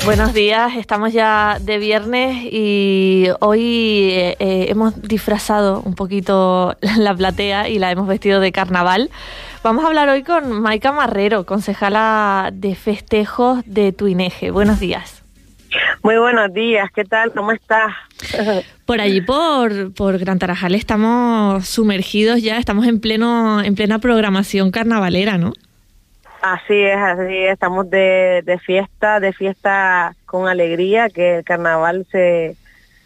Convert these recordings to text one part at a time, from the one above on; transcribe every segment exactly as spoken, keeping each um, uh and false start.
Buenos días, estamos ya de viernes y hoy eh, hemos disfrazado un poquito la platea y la hemos vestido de carnaval. Vamos a hablar hoy con Maika Marrero, concejala de festejos de Tuineje. Buenos días. Muy buenos días, ¿qué tal? ¿Cómo estás? Por allí, por, por Gran Tarajal, estamos sumergidos ya, estamos en pleno en plena programación carnavalera, ¿no? Así es, así es, estamos de, de fiesta, de fiesta con alegría, que el carnaval se,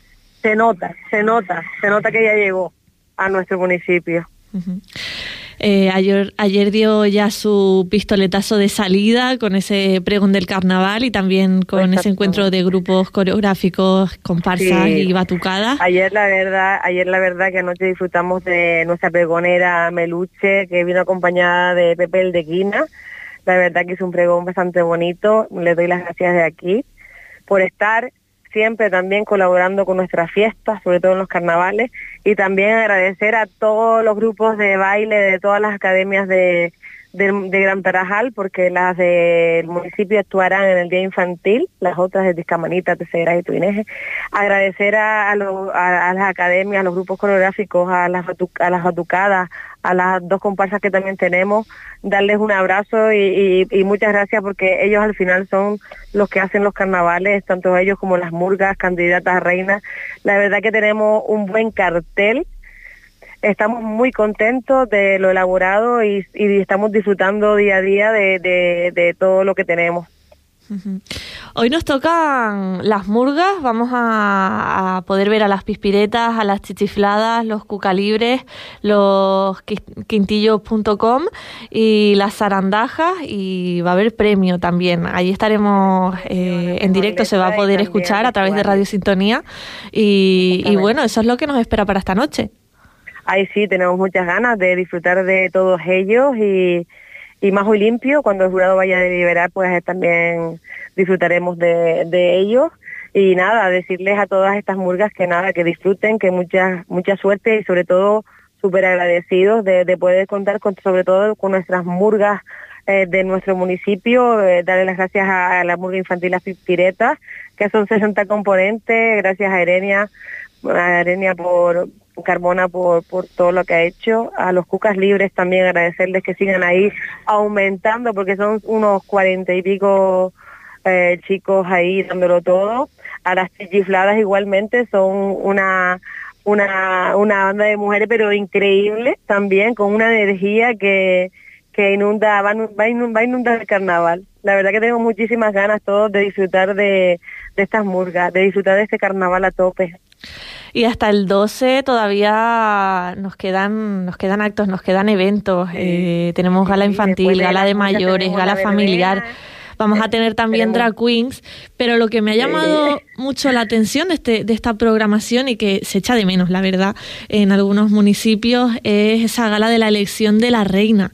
se nota, se nota, se nota que ya llegó a nuestro municipio. Uh-huh. Eh, ayer, ayer dio ya su pistoletazo de salida con ese pregón del carnaval y también con Exacto. ese encuentro de grupos coreográficos, comparsas sí. y batucadas. Ayer la verdad, ayer la verdad que anoche disfrutamos de nuestra pregonera Meluche, que vino acompañada de Pepe el de Quina. La verdad que es un pregón bastante bonito. Le doy las gracias de aquí por estar siempre también colaborando con nuestras fiestas, sobre todo en los carnavales, y también agradecer a todos los grupos de baile de todas las academias de, de, de Gran Tarajal, porque las del municipio actuarán en el día infantil, las otras de Discamanita, Tercera y Tuineje. Agradecer a, a, lo, a, a las academias, a los grupos coreográficos, a las, a las batucadas, a las dos comparsas que también tenemos, darles un abrazo y, y, y muchas gracias, porque ellos al final son los que hacen los carnavales, tanto ellos como las murgas, candidatas a reinas. La verdad que tenemos un buen cartel, estamos muy contentos de lo elaborado y, y estamos disfrutando día a día de, de, de todo lo que tenemos. Uh-huh. Hoy nos tocan las murgas, vamos a, a poder ver a las pispiretas, a las chichifladas, los cucalibres, los quintillos punto com y las zarandajas, y va a haber premio también. Allí estaremos eh, en directo, se va a poder escuchar a través de Radio Sintonía y, y bueno, eso es lo que nos espera para esta noche. Ahí sí, tenemos muchas ganas de disfrutar de todos ellos y Y más hoy limpio, cuando el jurado vaya a deliberar, pues también disfrutaremos de, de ellos. Y nada, decirles a todas estas murgas que nada, que disfruten, que mucha mucha suerte y sobre todo súper agradecidos de, de poder contar con, sobre todo con nuestras murgas eh, de nuestro municipio, eh, darle las gracias a, a la murga infantil Las Pispiretas, que son sesenta componentes, gracias a Erenia, a Erenia por... Carbona por, por todo lo que ha hecho, a los cucas libres también agradecerles que sigan ahí aumentando, porque son unos cuarenta y pico eh, chicos ahí dándolo todo. A las chichifladas igualmente, son una una una banda de mujeres pero increíble también, con una energía que, que inunda, va, va, va a inundar el carnaval. La verdad que tengo muchísimas ganas todos de disfrutar de, de estas murgas, de disfrutar de este carnaval a tope. Y hasta el doce todavía nos quedan nos quedan actos, nos quedan eventos. Sí. Eh, tenemos gala infantil, gala de mayores, gala familiar. Vamos a tener también drag queens, pero lo que me ha llamado mucho la atención de, este, de esta programación y que se echa de menos, la verdad, en algunos municipios, es esa gala de la elección de la reina.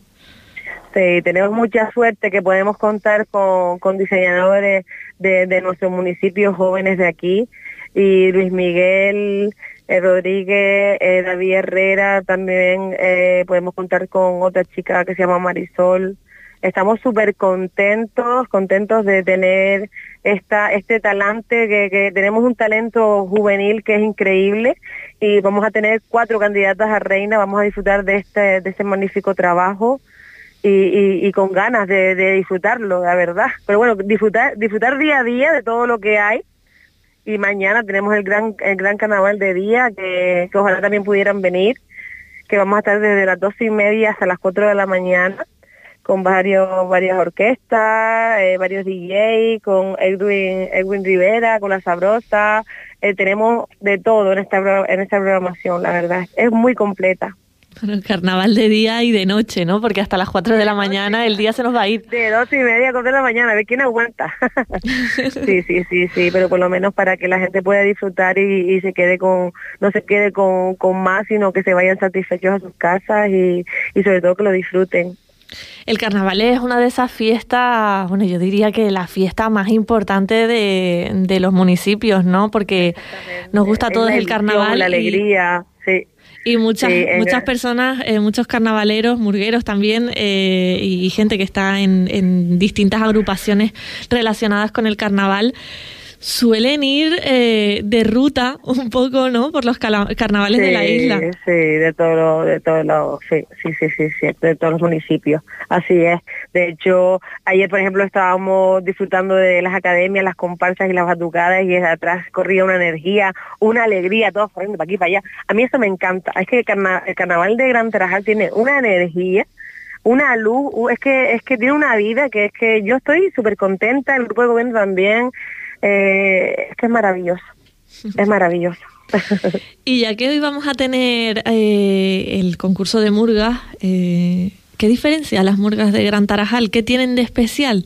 Sí, tenemos mucha suerte que podemos contar con, con diseñadores de, de nuestros municipios jóvenes de aquí, y Luis Miguel eh, Rodríguez, eh, David Herrera, también eh, podemos contar con otra chica que se llama Marisol. Estamos súper contentos, contentos de tener esta este talante, que, que tenemos un talento juvenil que es increíble, y vamos a tener cuatro candidatas a reina, vamos a disfrutar de este, de este magnífico trabajo. Y, y, y con ganas de, de disfrutarlo, la verdad. Pero bueno, disfrutar disfrutar día a día de todo lo que hay. Y mañana tenemos el gran el gran carnaval de día, que, que ojalá también pudieran venir, que vamos a estar desde las doce y media hasta las cuatro de la mañana, con varios varias orquestas, eh, varios D J, con Edwin, Edwin Rivera, con La Sabrosa. Eh, tenemos de todo en esta, en esta programación, la verdad. Es muy completa. Bueno, el carnaval de día y de noche, ¿no? Porque hasta las cuatro de la mañana el día se nos va a ir. De doce y media a cuatro de la mañana, a ver quién aguanta. sí, sí, sí, sí, pero por lo menos para que la gente pueda disfrutar y, y se quede con, no se quede con, con más, sino que se vayan satisfechos a sus casas y, y sobre todo que lo disfruten. El carnaval es una de esas fiestas, bueno, yo diría que la fiesta más importante de, de los municipios, ¿no? Porque nos gusta a todos el carnaval. La alegría, y, sí. Y muchas sí, muchas en... personas, eh, muchos carnavaleros, murgueros también, eh, y gente que está en, en distintas agrupaciones relacionadas con el carnaval, suelen ir eh, de ruta un poco, ¿no?, por los cala- carnavales sí, de la isla. Sí, de todo, de todos los, sí, sí, sí, sí, sí, de todos los municipios. Así es. De hecho, ayer, por ejemplo, estábamos disfrutando de las academias, las comparsas y las batucadas, y desde atrás corría una energía, una alegría, todos corriendo para aquí, para allá. A mí eso me encanta. Es que el, carna- el carnaval de Gran Tarajal tiene una energía, una luz, es que es que tiene una vida que es que yo estoy súper contenta, el grupo de gobierno también. Eh, es que es maravilloso, es maravilloso. Y ya que hoy vamos a tener eh, el concurso de murgas, eh, ¿qué diferencia las murgas de Gran Tarajal? ¿Qué tienen de especial?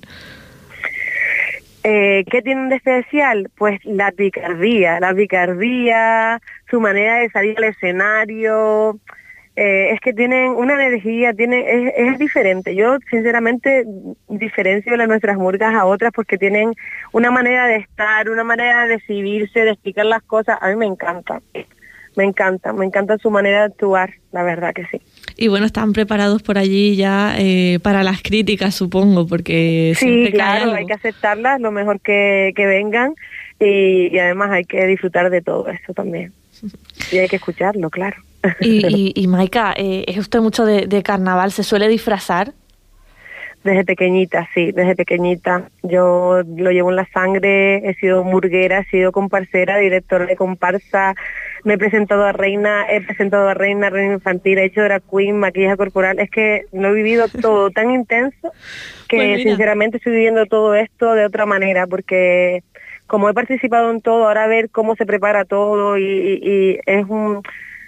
Eh, ¿Qué tienen de especial? Pues la picardía, la picardía, su manera de salir al escenario. Eh, es que tienen una energía, tiene, es, es diferente. Yo sinceramente diferencio a nuestras murgas a otras porque tienen una manera de estar, una manera de decidirse, de explicar las cosas. A mí me encanta, me encanta, me encanta su manera de actuar, la verdad que sí. Y bueno, están preparados por allí ya eh, para las críticas, supongo, porque sí, siempre claro, cae algo. Hay que aceptarlas, lo mejor que, que vengan, y, y además hay que disfrutar de todo eso también. Y hay que escucharlo, claro. Y, y, y Maika, eh, ¿es usted mucho de, de carnaval? ¿Se suele disfrazar? Desde pequeñita, sí, desde pequeñita. Yo lo llevo en la sangre, he sido murguera, he sido comparsera, directora de comparsa, me he presentado a reina, he presentado a reina, reina infantil, he hecho drag queen, maquillaje corporal. Es que lo he vivido todo tan intenso que Pues mira, sinceramente estoy viviendo todo esto de otra manera, porque como he participado en todo, ahora ver cómo se prepara todo y, y, y es un...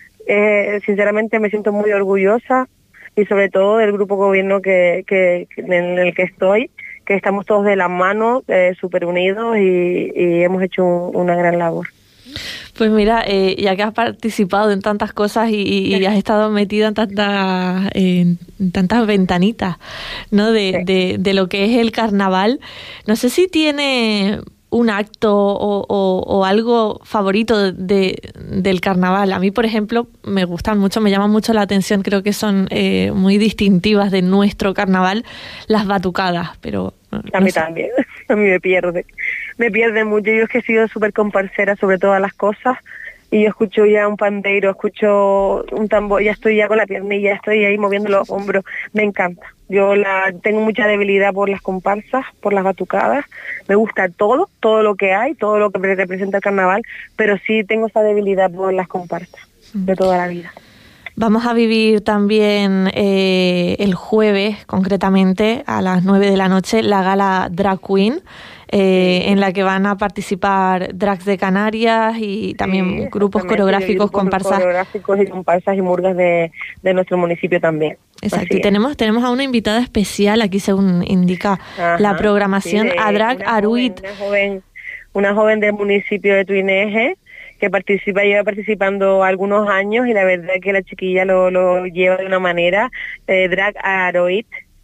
Eh, sinceramente me siento muy orgullosa, y sobre todo del grupo gobierno que, que, que en el que estoy, que estamos todos de la mano, eh, súper unidos, y, y hemos hecho un, una gran labor. Pues mira, eh, ya que has participado en tantas cosas y, y has estado metida en tantas, en tantas ventanitas, ¿no?, de, Sí. de, de lo que es el carnaval, no sé si tiene un acto o, o, o algo favorito de, del carnaval. A mí, por ejemplo, me gustan mucho, me llaman mucho la atención, creo que son eh, muy distintivas de nuestro carnaval, las batucadas, pero... No, a no mí sé. también, a mí me pierde, me pierde mucho. Yo es que he sido súper comparsera sobre todas las cosas, y yo escucho ya un pandeiro, escucho un tambor, ya estoy ya con la piernilla, estoy ahí moviendo los hombros, me encanta. Yo la tengo mucha debilidad por las comparsas, por las batucadas, me gusta todo, todo lo que hay, todo lo que representa el carnaval, pero sí tengo esa debilidad por las comparsas de toda la vida. Vamos a vivir también eh, el jueves, concretamente, a las nueve de la noche, la gala Drag Queen, eh, en la que van a participar drags de Canarias y también Sí, grupos coreográficos, grupos comparsas. coreográficos y comparsas y murgas de, de nuestro municipio también. Exacto, Así y es. tenemos, tenemos a una invitada especial, aquí según indica Ajá, la programación, sí, de a Drag una Aruit. Joven, una joven, una joven del municipio de Tuineje, que participa, lleva participando algunos años, y la verdad es que la chiquilla lo, lo lleva de una manera, eh, Drag Aruit.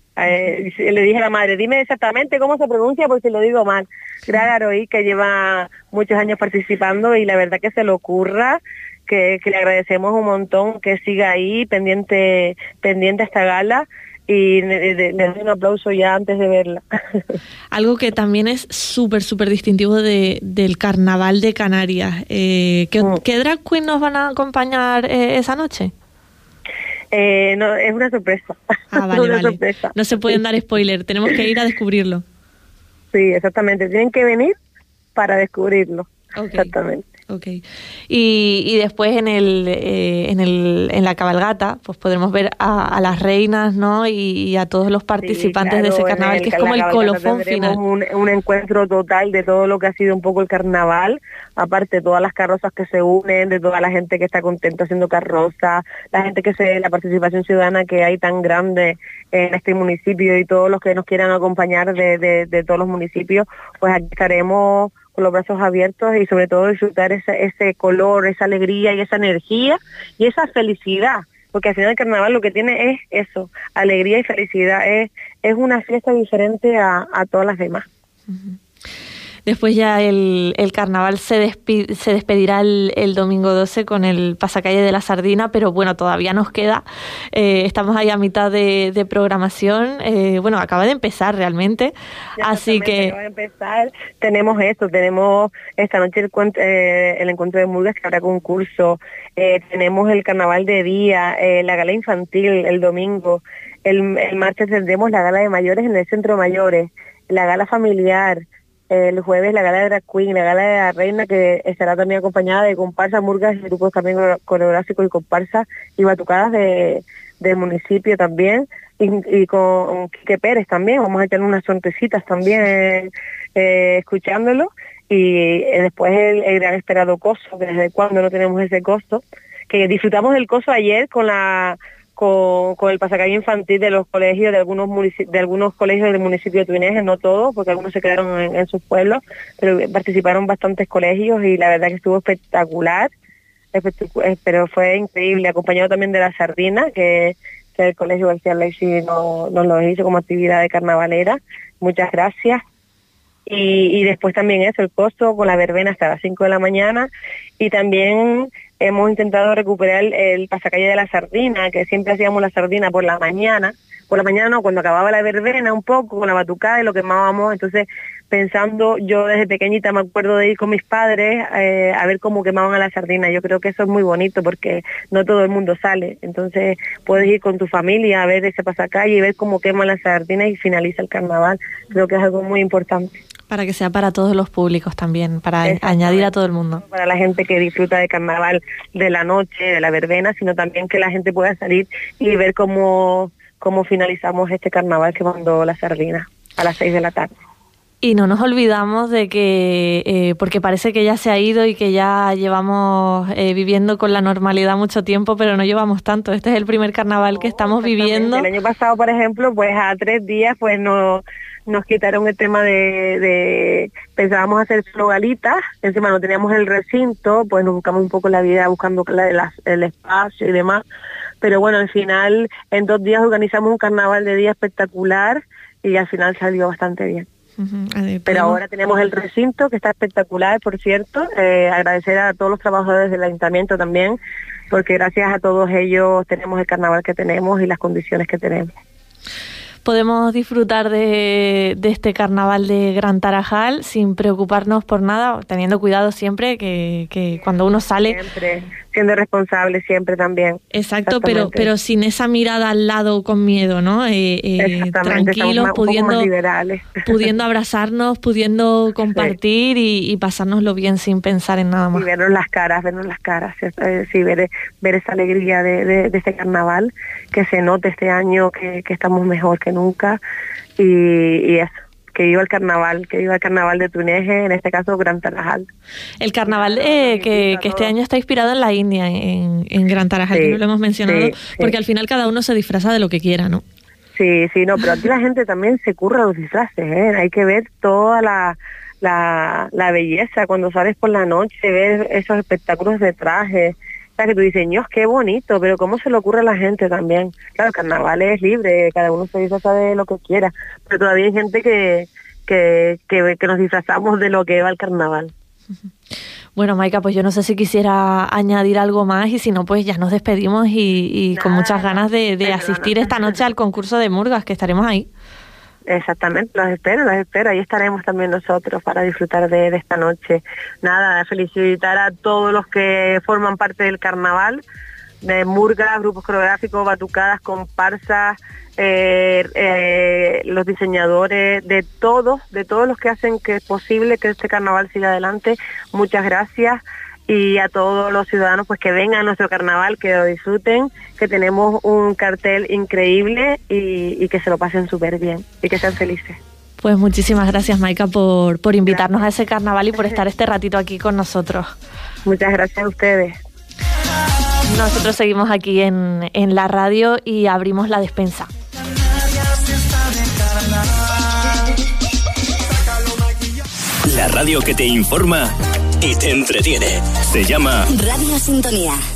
Eh, le dije a la madre, dime exactamente cómo se pronuncia por si lo digo mal. Drag Aruit, que lleva muchos años participando, y la verdad que se le ocurra, que, que le agradecemos un montón, que siga ahí pendiente, pendiente a esta gala, y le, le, le doy un aplauso ya antes de verla. Algo que también es súper, súper distintivo de, del carnaval de Canarias. Eh, ¿qué, Mm. ¿Qué drag queen nos van a acompañar eh, esa noche? Eh, no, es una sorpresa. Ah, vale, una vale. sorpresa. No se pueden dar spoiler, tenemos que ir a descubrirlo. Sí, exactamente. Tienen que venir para descubrirlo. Okay. Exactamente. Okay. Y, y después en el, eh, en el en la cabalgata pues podremos ver a, a las reinas, ¿no? Y, y a todos los participantes sí, claro, de ese carnaval, el, que es como el colofón final. Un, un encuentro total de todo lo que ha sido un poco el carnaval, aparte de todas las carrozas que se unen, de toda la gente que está contenta haciendo carroza, la gente que se, la participación ciudadana que hay tan grande en este municipio, y todos los que nos quieran acompañar de, de, de todos los municipios, pues aquí estaremos con los brazos abiertos, y sobre todo disfrutar ese, ese color, esa alegría y esa energía y esa felicidad, porque al final el carnaval lo que tiene es eso, alegría y felicidad, es, es una fiesta diferente a, a todas las demás. Uh-huh. Después ya el, el carnaval se, despi- se despedirá el, el domingo doce con el pasacalle de la Sardina, pero bueno, todavía nos queda. Eh, estamos ahí a mitad de, de programación. Eh, bueno, acaba de empezar realmente, así que... Acaba de empezar. Tenemos esto, tenemos esta noche el, eh, el encuentro de Murgas, que habrá concurso. Eh, tenemos el carnaval de día, eh, la gala infantil el domingo. El, el martes tendremos la gala de mayores en el Centro Mayores, la gala familiar. El jueves la gala de Drag Queen, la gala de la Reina, que estará también acompañada de comparsas, murgas y grupos también coreográficos y comparsas y batucadas de, del municipio también, y, y con Quique Pérez también. Vamos a tener unas sonrisitas también eh, escuchándolo, y eh, después el, el gran esperado coso, que desde cuando no tenemos ese coso, que disfrutamos del coso ayer con la... Con, con el pasacalle infantil de los colegios, de algunos munici- de algunos colegios del municipio de Tuineje, no todos, porque algunos se quedaron en, en sus pueblos, pero participaron bastantes colegios y la verdad que estuvo espectacular, espectac- pero fue increíble, acompañado también de la Sardina, que, que el Colegio García Leixi nos no lo hizo como actividad de carnavalera. Muchas gracias. Y, y después también eso, el costo con la verbena hasta las cinco de la mañana, y también hemos intentado recuperar el, el pasacalle de la Sardina, que siempre hacíamos la Sardina por la mañana, por la mañana no, cuando acababa la verbena un poco, con la batucada y lo quemábamos. Entonces, pensando, yo desde pequeñita me acuerdo de ir con mis padres eh, a ver cómo quemaban a la sardina. Yo creo que eso es muy bonito porque no todo el mundo sale, entonces puedes ir con tu familia a ver ese pasacalle y ver cómo queman la sardina y finaliza el carnaval. Creo que es algo muy importante. Para que sea para todos los públicos también, para añadir a todo el mundo. Para la gente que disfruta de carnaval, de la noche, de la verbena, sino también que la gente pueda salir y ver cómo, cómo finalizamos este carnaval que mandó la sardina a las seis de la tarde. Y no nos olvidamos de que, eh, porque parece que ya se ha ido y que ya llevamos eh, viviendo con la normalidad mucho tiempo, pero no llevamos tanto. Este es el primer carnaval no, que estamos viviendo. El año pasado, por ejemplo, pues a tres días pues no, nos quitaron el tema de, de... Pensábamos hacer solo galitas, encima no teníamos el recinto, pues nos buscamos un poco la vida buscando la, la, el espacio y demás. Pero bueno, al final, en dos días organizamos un carnaval de día espectacular y al final salió bastante bien. Uh-huh. Ver, pero ahora tenemos el recinto que está espectacular, por cierto. Eh, agradecer a todos los trabajadores del ayuntamiento también, porque gracias a todos ellos tenemos el carnaval que tenemos y las condiciones que tenemos. Podemos disfrutar de, de este carnaval de Gran Tarajal sin preocuparnos por nada, teniendo cuidado siempre que, que cuando uno sale... Siempre, siendo responsable siempre también. Exacto, pero pero sin esa mirada al lado con miedo, ¿no? Eh, eh, tranquilos, más, pudiendo, pudiendo abrazarnos, pudiendo compartir sí. y, y pasárnoslo bien sin pensar en nada más. Y vernos las caras, vernos las caras, sí, ver, ver esa alegría de, de, de este carnaval, que se note este año que, que estamos mejor que nunca, y, y eso. Que viva el carnaval, que viva el carnaval de Tuineje, en este caso Gran Tarajal. El carnaval eh, que, que este año está inspirado en la India, en, en Gran Tarajal, sí, que no lo hemos mencionado, sí, sí. porque al final cada uno se disfraza de lo que quiera, ¿no? Sí, sí, no, pero aquí la gente también se curra los disfraces, ¿eh? Hay que ver toda la, la, la belleza cuando sales por la noche, ver esos espectáculos de trajes. O sea, que tú dices, Dios, qué bonito, pero cómo se le ocurre a la gente también. Claro, el carnaval es libre, cada uno se disfraza de lo que quiera, pero todavía hay gente que, que, que, que nos disfrazamos de lo que va el carnaval. Bueno, Maika, pues yo no sé si quisiera añadir algo más, y si no, pues ya nos despedimos y, y Nada, con muchas ganas de, de asistir esta noche al concurso de Murgas, que estaremos ahí. Exactamente, los espero, los espero. Ahí estaremos también nosotros para disfrutar de, de esta noche. Nada, felicitar a todos los que forman parte del carnaval, de murgas, grupos coreográficos, batucadas, comparsas, eh, eh, los diseñadores, de todos, de todos los que hacen que es posible que este carnaval siga adelante. Muchas gracias. Y a todos los ciudadanos pues que vengan a nuestro carnaval, que lo disfruten, que tenemos un cartel increíble y, y que se lo pasen súper bien y que sean felices. Pues muchísimas gracias, Maika, por, por invitarnos gracias. a ese carnaval y por estar este ratito aquí con nosotros. Muchas gracias a ustedes. Nosotros seguimos aquí en, en la radio y abrimos la despensa. La radio que te informa y te entretiene. Se llama Radio Sintonía.